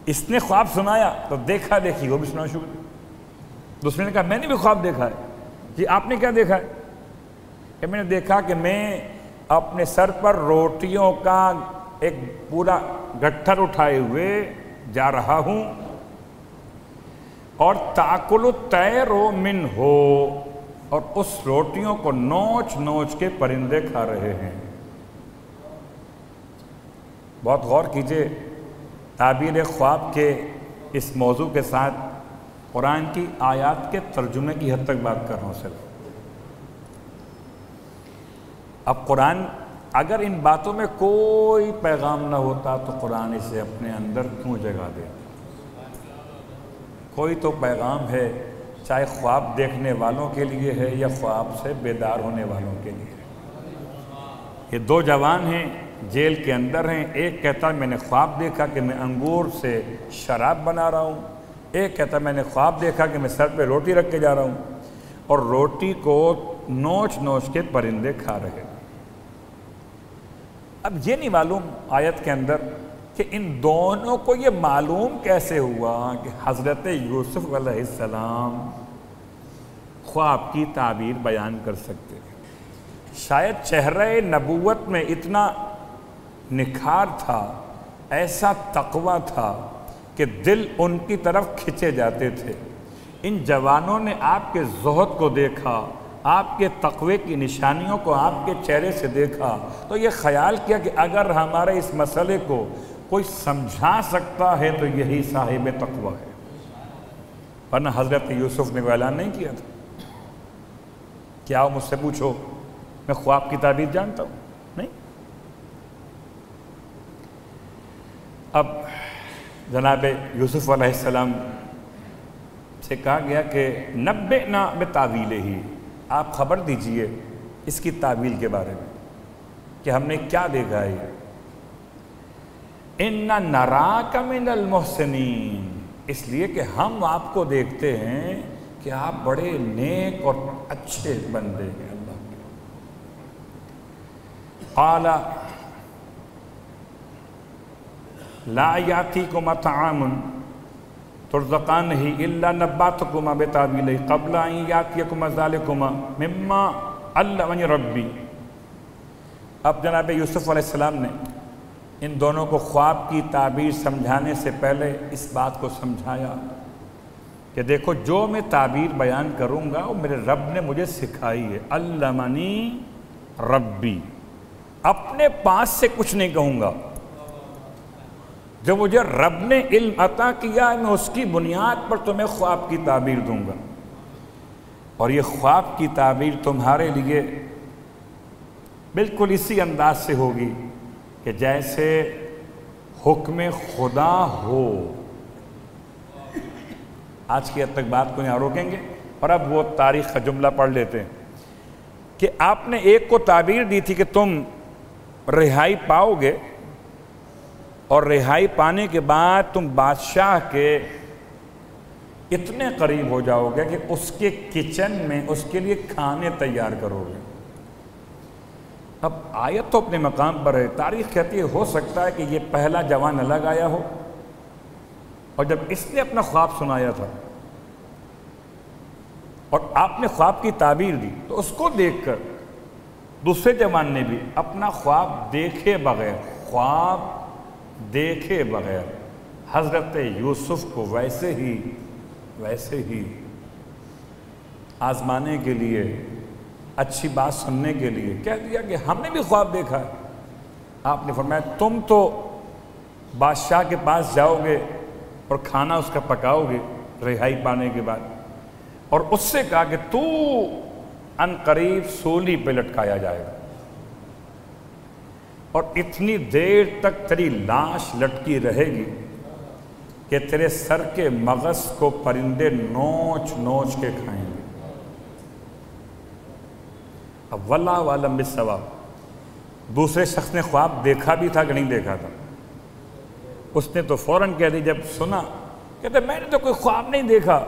اس نے خواب سنایا تو دیکھا دیکھی وہ بھی سنا شروع کر. دوسرے نے کہا میں نے بھی خواب دیکھا ہے. جی آپ نے کیا دیکھا ہے؟ کہ میں نے دیکھا کہ میں اپنے سر پر روٹیوں کا ایک پورا گٹھر اٹھائے ہوئے جا رہا ہوں اور تاکل الطیر منہ ہو، اور اس روٹیوں کو نوچ نوچ کے پرندے کھا رہے ہیں. بہت غور کیجئے، تعبیر خواب کے اس موضوع کے ساتھ قرآن کی آیات کے ترجمے کی حد تک بات کر رہا ہوں صرف. اب قرآن اگر ان باتوں میں کوئی پیغام نہ ہوتا تو قرآن اسے اپنے اندر کیوں جگہ دے؟ کوئی تو پیغام ہے، چاہے خواب دیکھنے والوں کے لیے ہے یا خواب سے بیدار ہونے والوں کے لیے ہے. یہ دو جوان ہیں، جیل کے اندر ہیں. ایک کہتا ہے میں نے خواب دیکھا کہ میں انگور سے شراب بنا رہا ہوں. ایک کہتا ہے میں نے خواب دیکھا کہ میں سر پہ روٹی رکھ کے جا رہا ہوں اور روٹی کو نوچ نوچ کے پرندے کھا رہے ہیں. اب یہ نہیں معلوم آیت کے اندر کہ ان دونوں کو یہ معلوم کیسے ہوا کہ حضرت یوسف علیہ السلام خواب کی تعبیر بیان کر سکتے ہیں. شاید چہرہ نبوت میں اتنا نکھار تھا، ایسا تقویٰ تھا کہ دل ان کی طرف کھنچے جاتے تھے. ان جوانوں نے آپ کے زہد کو دیکھا، آپ کے تقوی کی نشانیوں کو آپ کے چہرے سے دیکھا تو یہ خیال کیا کہ اگر ہمارے اس مسئلے کو کوئی سمجھا سکتا ہے تو یہی صاحب تقوی ہے. ورنہ حضرت یوسف نے وہ اعلان نہیں کیا تھا کہ آؤ مجھ سے پوچھو، میں خواب کی تعبیر جانتا ہوں. نہیں. اب جناب یوسف علیہ السلام سے کہا گیا کہ نبئنا بتاویلہ، آپ خبر دیجئے اس کی تعویل کے بارے میں کہ ہم نے کیا دیکھا ہے. اِنَّا نَرَاكَ مِنَ الْمُحْسِنِينَ، اس لیے کہ ہم آپ کو دیکھتے ہیں کہ آپ بڑے نیک اور اچھے بندے ہیں اللہ کے. قَالَ لَا يَأْتِيكُمَا طَعَامٌ تُرْزَقَانِهِ إِلَّا نَبَّأْتُكُمَا بِتَأْوِيلِهِ قَبْلَ أَن يَأْتِيَكُمَا ذَلِكُمَا مِمَّا عَلَّمَنِي رَبِّي. اب جناب یوسف علیہ السلام نے ان دونوں کو خواب کی تعبیر سمجھانے سے پہلے اس بات کو سمجھایا کہ دیکھو جو میں تعبیر بیان کروں گا وہ میرے رب نے مجھے سکھائی ہے. علمنی ربی، اپنے پاس سے کچھ نہیں کہوں گا. جو مجھے رب نے علم عطا کیا ہے میں اس کی بنیاد پر تمہیں خواب کی تعبیر دوں گا. اور یہ خواب کی تعبیر تمہارے لیے بالکل اسی انداز سے ہوگی کہ جیسے حکم خدا ہو. آج کی حد تک بات کو یہاں روکیں گے اور اب وہ تاریخ کا جملہ پڑھ لیتے ہیں کہ آپ نے ایک کو تعبیر دی تھی کہ تم رہائی پاؤ گے اور رہائی پانے کے بعد تم بادشاہ کے اتنے قریب ہو جاؤ گے کہ اس کے کچن میں اس کے لیے کھانے تیار کرو گے. اب آیت تو اپنے مقام پر ہے. تاریخ کہتی ہے ہو سکتا ہے کہ یہ پہلا جوان الگ آیا ہو اور جب اس نے اپنا خواب سنایا تھا اور آپ نے خواب کی تعبیر دی تو اس کو دیکھ کر دوسرے جوان نے بھی اپنا خواب دیکھے بغیر خواب دیکھے بغیر حضرت یوسف کو ویسے ہی ویسے ہی آزمانے کے لیے، اچھی بات سننے کے لیے کہہ دیا کہ ہم نے بھی خواب دیکھا ہے. آپ نے فرمایا تم تو بادشاہ کے پاس جاؤ گے اور کھانا اس کا پکاؤ گے رہائی پانے کے بعد، اور اس سے کہا کہ تو ان قریب سولی پہ لٹکایا جائے گا اور اتنی دیر تک تیری لاش لٹکی رہے گی کہ تیرے سر کے مغز کو پرندے نوچ نوچ کے کھائیں گے. اب واللہ عالم بالصواب. دوسرے شخص نے خواب دیکھا بھی تھا کہ نہیں دیکھا تھا؟ اس نے تو فوراً کہہ دی جب سنا، کہتے میں نے تو کوئی خواب نہیں دیکھا،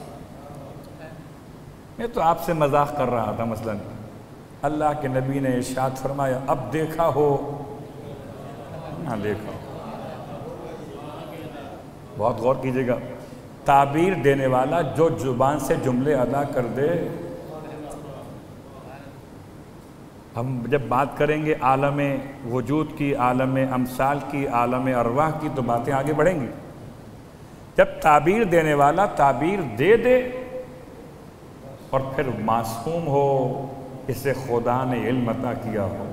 میں تو آپ سے مذاق کر رہا تھا. مثلاً اللہ کے نبی نے ارشاد فرمایا اب دیکھا ہو نہ دیکھا ہو. بہت غور کیجیے گا، تعبیر دینے والا جو زبان سے جملے ادا کر دے. ہم جب بات کریں گے عالم وجود کی، عالم امثال کی، عالم ارواح کی، تو باتیں آگے بڑھیں گی. جب تعبیر دینے والا تعبیر دے دے اور پھر معصوم ہو، اسے خدا نے علم عطا کیا ہو،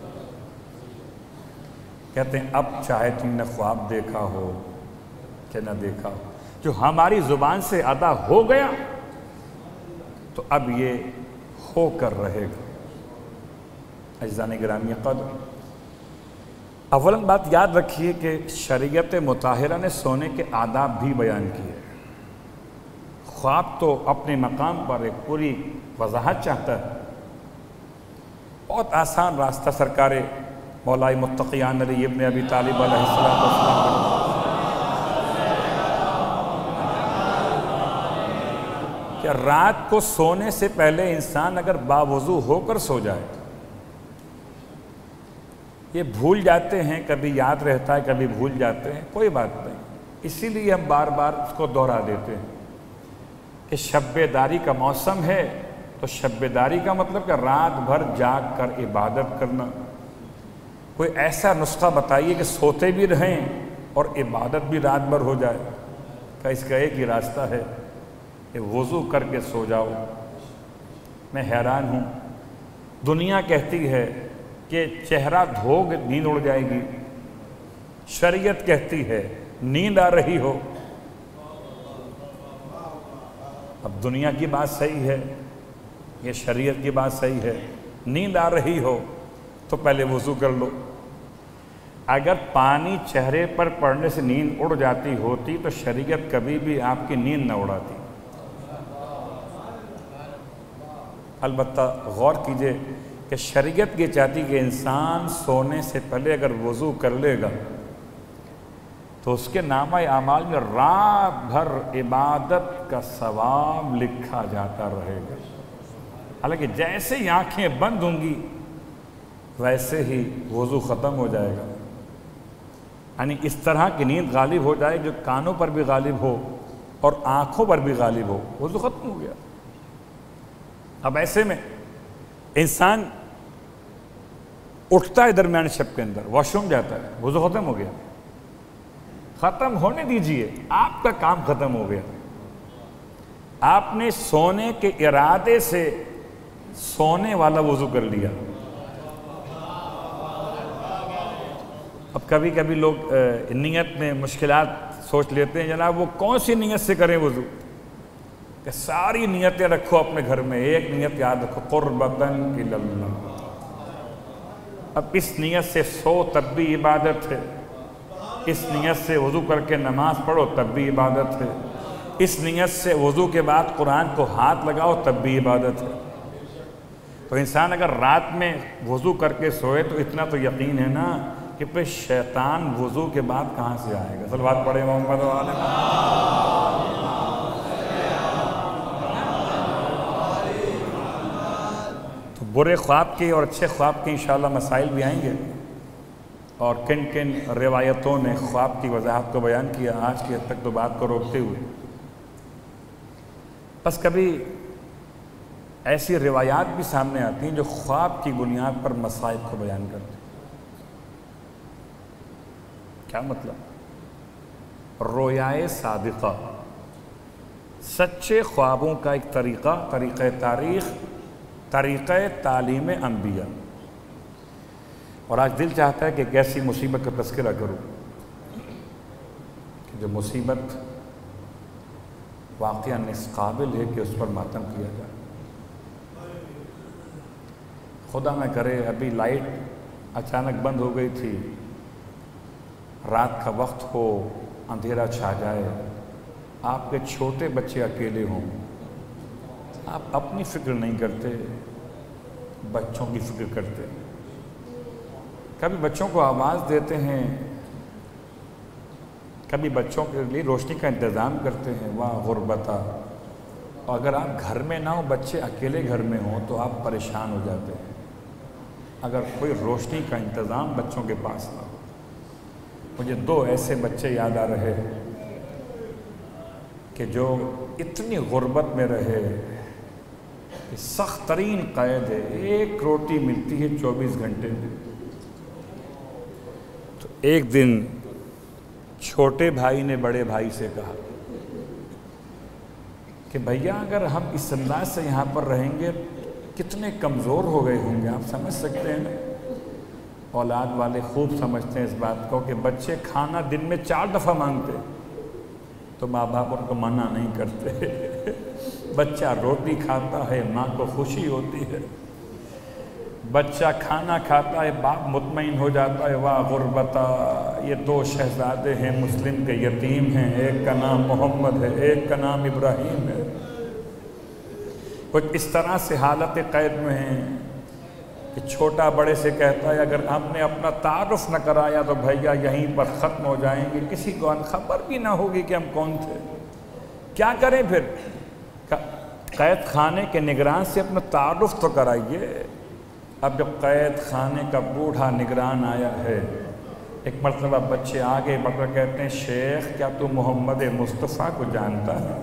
کہتے ہیں اب چاہے تم نے خواب دیکھا ہو کہ نہ دیکھا ہو، جو ہماری زبان سے ادا ہو گیا تو اب یہ ہو کر رہے گا. عزیزان گرامی قدر، اولاً بات یاد رکھیے کہ شریعت مطہرہ نے سونے کے آداب بھی بیان کیے. خواب تو اپنے مقام پر ایک پوری وضاحت چاہتا ہے. بہت آسان راستہ سرکار مولا متقیان علی ابن ابی طالب علیہ السلام کہ رات کو سونے سے پہلے انسان اگر باوضو ہو کر سو جائے، یہ بھول جاتے ہیں، کبھی یاد رہتا ہے کبھی بھول جاتے ہیں، کوئی بات نہیں، اسی لیے ہم بار بار اس کو دہرا دیتے ہیں کہ شب داری کا موسم ہے تو شب داری کا مطلب کہ رات بھر جاگ کر عبادت کرنا. کوئی ایسا نسخہ بتائیے کہ سوتے بھی رہیں اور عبادت بھی رات بھر ہو جائے. کہ اس کا ایک ہی راستہ ہے کہ وضو کر کے سو جاؤ. میں حیران ہوں، دنیا کہتی ہے کہ چہرہ دھو کے نیند اڑ جائے گی، شریعت کہتی ہے نیند آ رہی ہو. اب دنیا کی بات صحیح ہے، یہ شریعت کی بات صحیح ہے. نیند آ رہی ہو تو پہلے وضو کر لو. اگر پانی چہرے پر پڑنے سے نیند اڑ جاتی ہوتی تو شریعت کبھی بھی آپ کی نیند نہ اڑاتی. البتہ غور کیجئے کہ شریعت یہ چاہتی کہ انسان سونے سے پہلے اگر وضو کر لے گا تو اس کے نامہ اعمال میں رات بھر عبادت کا ثواب لکھا جاتا رہے گا. حالانکہ جیسے ہی آنکھیں بند ہوں گی ویسے ہی وضو ختم ہو جائے گا. یعنی اس طرح کی نیند غالب ہو جائے جو کانوں پر بھی غالب ہو اور آنکھوں پر بھی غالب ہو، وضو ختم ہو گیا. اب ایسے میں انسان اٹھتا ہے درمیان شب کے اندر، واش روم جاتا ہے، وضو ختم ہو گیا. ختم ہونے دیجئے، آپ کا کام ختم ہو گیا. آپ نے سونے کے ارادے سے سونے والا وضو کر لیا. اب کبھی کبھی لوگ نیت میں مشکلات سوچ لیتے ہیں، جناب وہ کون سی نیت سے کریں وضو؟ کہ ساری نیتیں رکھو اپنے گھر میں، ایک نیت یاد رکھو، قربتاً الی اللہ. اب اس نیت سے سو تب بھی عبادت ہے، اس نیت سے وضو کر کے نماز پڑھو تب بھی عبادت ہے، اس نیت سے وضو کے بعد قرآن کو ہاتھ لگاؤ تب بھی عبادت ہے. تو انسان اگر رات میں وضو کر کے سوئے تو اتنا تو یقین ہے نا کہ پھر شیطان وضو کے بعد کہاں سے آئے گا. صلوات پڑھے محمد و آل محمد. تو برے خواب کے اور اچھے خواب کے انشاءاللہ مسائل بھی آئیں گے، اور کن کن روایتوں نے خواب کی وضاحت کو بیان کیا آج کی حد تک تو بات کو روکتے ہوئے. بس کبھی ایسی روایات بھی سامنے آتی ہیں جو خواب کی بنیاد پر مصائب کو بیان کرتی ہیں. کیا مطلب؟ رویائے صادقہ، سچے خوابوں کا ایک طریقہ، طریقہ تاریخ، طریقہ تعلیم انبیاء. اور آج دل چاہتا ہے کہ ایک ایسی مصیبت کا تذکرہ کروں کہ جو مصیبت واقعاً اس قابل ہے کہ اس پر ماتم کیا جائے. خدا نہ کرے ابھی لائٹ اچانک بند ہو گئی تھی، رات کا وقت ہو، اندھیرا چھا جائے، آپ کے چھوٹے بچے اکیلے ہوں، آپ اپنی فکر نہیں کرتے، بچوں کی فکر کرتے. کبھی بچوں کو آواز دیتے ہیں، کبھی بچوں کے لیے روشنی کا انتظام کرتے ہیں. واہ غربتہ! اور اگر آپ گھر میں نہ ہو، بچے اکیلے گھر میں ہوں تو آپ پریشان ہو جاتے ہیں اگر کوئی روشنی کا انتظام بچوں کے پاس نہ ہو. مجھے دو ایسے بچے یاد آ رہے ہیں کہ جو اتنی غربت میں رہے، سخت ترین قید ہے، ایک روٹی ملتی ہے چوبیس گھنٹے میں۔ تو ایک دن چھوٹے بھائی نے بڑے بھائی سے کہا کہ بھیا اگر ہم اس انداز سے یہاں پر رہیں گے کتنے کمزور ہو گئے ہوں گے، آپ سمجھ سکتے ہیں نا؟ اولاد والے خوب سمجھتے ہیں اس بات کو کہ بچے کھانا دن میں چار دفعہ مانگتے تو ماں باپ ان کو منع نہیں کرتے۔ بچہ روٹی کھاتا ہے، ماں کو خوشی ہوتی ہے، بچہ کھانا کھاتا ہے، باپ مطمئن ہو جاتا ہے، واہ غربتا، یہ دو شہزادے ہیں مسلم کے یتیم ہیں، ایک کا نام محمد ہے، ایک کا نام ابراہیم ہے۔ کچھ اس طرح سے حالت قید میں ہیں کہ چھوٹا بڑے سے کہتا ہے اگر ہم نے اپنا تعارف نہ کرایا تو بھیا یہیں پر ختم ہو جائیں گے، کسی کو خبر بھی نہ ہوگی کہ ہم کون تھے، کیا کریں پھر؟ قید خانے کے نگران سے اپنا تعارف تو کرائیے۔ اب جب قید خانے کا بوڑھا نگران آیا ہے، ایک مرتبہ بچے آگے بڑھ کر کہتے ہیں شیخ کیا تو محمد مصطفیٰ کو جانتا ہے؟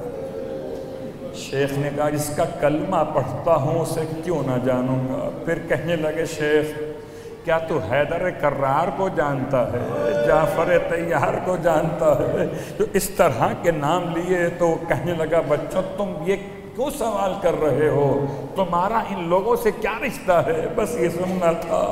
شیخ نے کہا جس کا کلمہ پڑھتا ہوں اسے کیوں نہ جانوں گا۔ پھر کہنے لگے شیخ کیا تو حیدر کرار کو جانتا ہے، جعفر طیار کو جانتا ہے؟ تو اس طرح کے نام لیے تو کہنے لگا بچوں تم یہ کیوں سوال کر رہے ہو، تمہارا ان لوگوں سے کیا رشتہ ہے، بس یہ سننا تھا۔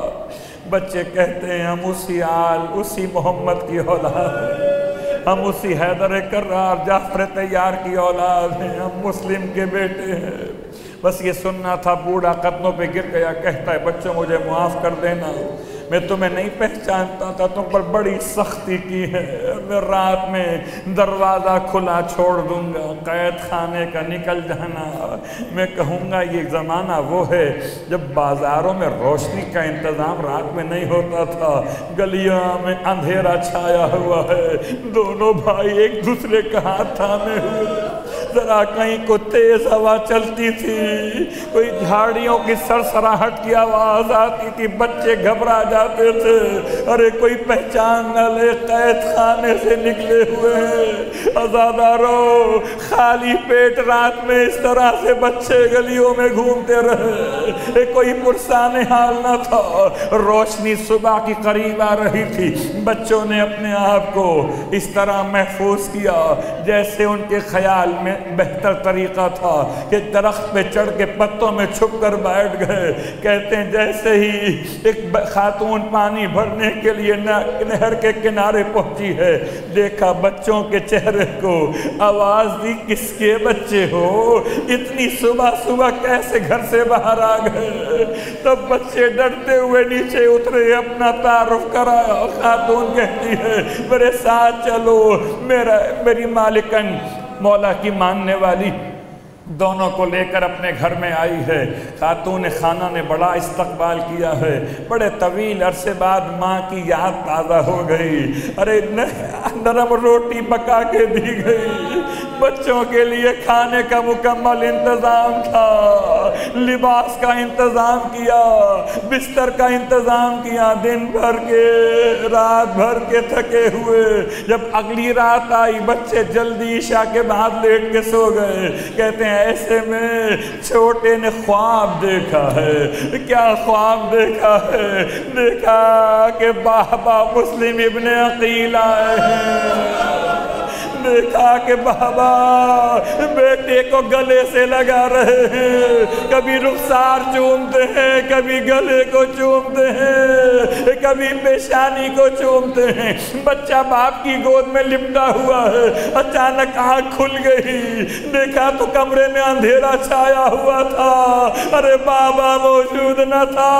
بچے کہتے ہیں ہم اسی آل اسی محمد کی اولاد ہیں، ہم اسی حیدر کرار جعفر طیار کی اولاد ہیں، ہم مسلم کے بیٹے ہیں، بس یہ سننا تھا۔ بوڑھا قدموں پہ گر گیا، کہتا ہے بچوں مجھے معاف کر دینا، میں تمہیں نہیں پہچانتا تھا، تم پر بڑی سختی کی ہے، میں رات میں دروازہ کھلا چھوڑ دوں گا، قید خانے کا نکل جانا۔ میں کہوں گا یہ زمانہ وہ ہے جب بازاروں میں روشنی کا انتظام رات میں نہیں ہوتا تھا، گلیاں میں اندھیرا چھایا ہوا ہے، دونوں بھائی ایک دوسرے کا ہاتھ تھامے ہوئے، ذرا کہیں کو تیز ہوا چلتی تھی، کوئی جھاڑیوں کی سرسراہٹ کی آواز آتی تھی، بچے گھبرا جاتے تھے، ارے کوئی پہچان نہ لے، قید خانے سے نکلے ہوئے ہیں، عزادارو خالی پیٹ رات میں اس طرح سے بچے گلیوں میں گھومتے رہے، کوئی پرسان حال نہ تھا، روشنی صبح کی قریب آ رہی تھی، بچوں نے اپنے آپ کو اس طرح محفوظ کیا جیسے ان کے خیال میں بہتر طریقہ تھا کہ درخت پہ چڑھ کے پتوں میں چھپ کر بیٹھ گئے۔ کہتے ہیں جیسے ہی ایک خاتون پانی بھرنے کے لیے نہر کے کنارے پہنچی ہے، دیکھا بچوں کے چہرے کو، آواز دی کس کے بچے ہو، اتنی صبح صبح کیسے گھر سے باہر آ گئے؟ تب بچے ڈرتے ہوئے نیچے اترے، اپنا تعارف کرایا، خاتون کہتی ہے میرے ساتھ چلو، میرا میری مالکن مولا کی ماننے والی دونوں کو لے کر اپنے گھر میں آئی ہے۔ خاتون خانہ نے بڑا استقبال کیا ہے، بڑے طویل عرصے بعد ماں کی یاد تازہ ہو گئی، ارے نرم روٹی پکا کے دی گئی، بچوں کے لیے کھانے کا مکمل انتظام تھا، لباس کا انتظام کیا، بستر کا انتظام کیا، دن بھر کے رات بھر کے تھکے ہوئے جب اگلی رات آئی بچے جلدی عشاء کے بعد لیٹ کے سو گئے۔ کہتے ہیں ایسے میں چھوٹے نے خواب دیکھا ہے۔ کیا خواب دیکھا ہے؟ دیکھا کہ بابا مسلم ابن عقیل آئے ہیں، دیکھا کہ بابا بیٹے کو گلے سے لگا رہے ہیں، کبھی رخسار چومتے ہیں، کبھی گلے کو چومتے ہیں، کبھی پیشانی کو چومتے ہیں، بچہ باپ کی گود میں لپٹا ہوا ہے۔ اچانک آنکھ کھل گئی، دیکھا تو کمرے میں اندھیرا چھایا ہوا تھا، ارے بابا موجود نہ تھا،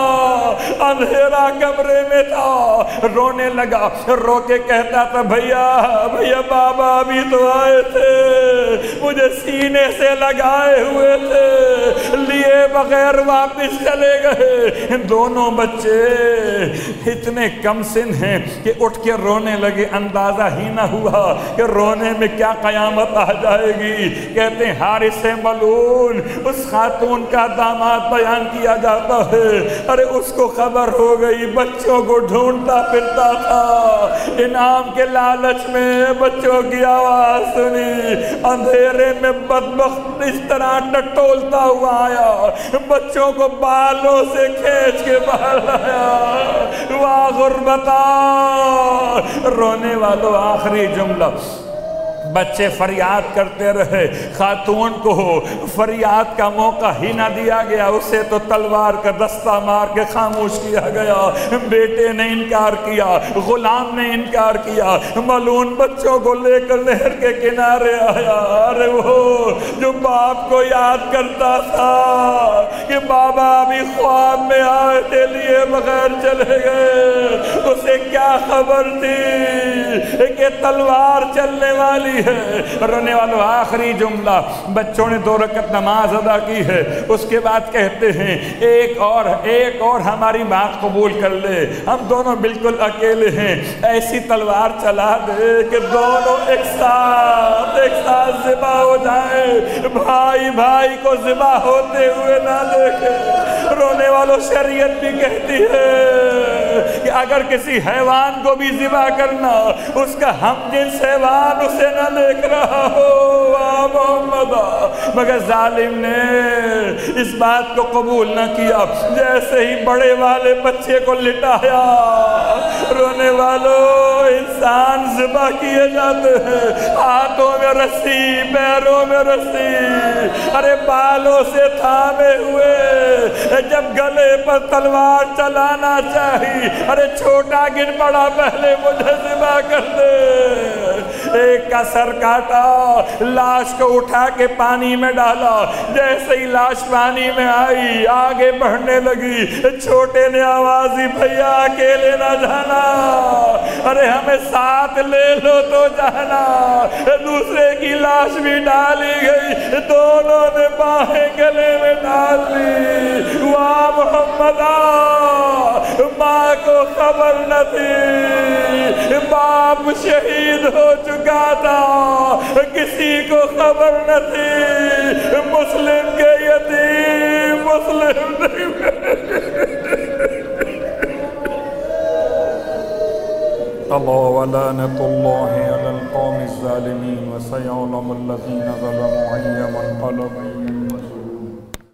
اندھیرا کمرے میں تھا، رونے لگا، رو کے کہتا تھا بھیا بھیا بابا ابھی تو آئے تھے، مجھے سینے سے لگائے ہوئے تھے، لیے بغیر واپس چلے گئے۔ دونوں بچے اتنے کم سن ہیں کہ اٹھ کے رونے لگے، اندازہ ہی نہ ہوا کہ رونے میں کیا قیامت آ جائے گی۔ کہتے ہیں حارث ملعون، اس خاتون کا داماد بیان کیا جاتا ہے، ارے اس کو خبر ہو گئی، بچوں کو ڈھونڈتا پھرتا تھا، انعام کے لالچ میں بچوں کی آواز سنی، اندھیرے میں بدبخت اس طرح ٹٹولتا ہوا آیا، بچوں کو بالوں سے کھینچ کے باہر لایا۔ واہ غربتا، رونے والوں آخری جملہ، بچے فریاد کرتے رہے، خاتون کو فریاد کا موقع ہی نہ دیا گیا، اسے تو تلوار کا دستہ مار کے خاموش کیا گیا۔ بیٹے نے انکار کیا، غلام نے انکار کیا، ملعون بچوں کو لے کر نہر کے کنارے آیا۔ ارے وہ جو باپ کو یاد کرتا تھا کہ بابا ابھی خواب میں آئے تھے، لیے بغیر چلے گئے، اسے کیا خبر تھی کہ تلوار چلنے والی ہے۔ رونے والوں آخری جملہ، بچوں نے دو رکعت نماز ادا کی ہے، اس کے بعد کہتے ہیں ایک اور ایک اور ہماری بات قبول کر لے، ہم دونوں بالکل اکیلے ہیں، ایسی تلوار چلا دے کہ دونوں ایک ساتھ ایک ساتھ ذبح ہو جائیں، بھائی بھائی کو ذبح ہوتے ہوئے نہ دیکھے۔ رونے والوں شریعت بھی کہتی ہے کہ اگر کسی حیوان کو بھی ذبح کرنا، اس کا ہم جنس حیوان اسے نہ دیکھ رہا ہو، آ محمد، مگر ظالم نے اس بات کو قبول نہ کیا، جیسے ہی بڑے والے بچے کو لٹایا۔ رونے والوں، انسان ذبح کیے جاتے ہیں، ہاتھوں میں رسی، پیروں میں رسی، ارے بالوں سے تھامے ہوئے، جب گلے پر تلوار چلانا چاہی، ارے چھوٹا گر پڑا، پہلے مجھے ذبح کر دے۔ ایک کا سر کاٹا، لاش کو اٹھا کے پانی میں ڈالا، جیسے ہی لاش پانی میں آئی آگے بڑھنے لگی، چھوٹے نے آواز دی، بھیا اکیلے نہ جانا، ارے ہمیں ساتھ لے لو تو جانا۔ دوسرے کی لاش بھی ڈالی گئی، دونوں نے باہیں گلے میں ڈال لی۔ واہ محمد، ماں کو خبر نہ تھی، باپ شہید ہو چکا تھا، کسی کو خبر نہ تھی، مسلم کے یتیم مسلم اللہ ولعنۃ اللہ علی القوم الظالمین وسیعلم الذین ظلموا أی منقلب